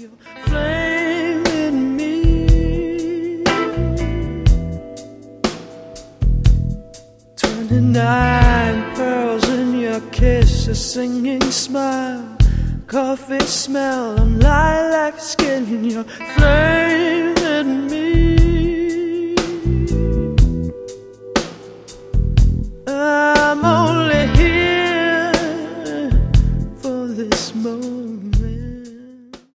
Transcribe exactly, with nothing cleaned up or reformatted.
your flame in me. Twenty-nine pearls in your kiss, a singing smile, coffee smell, and lilac skin in your flame.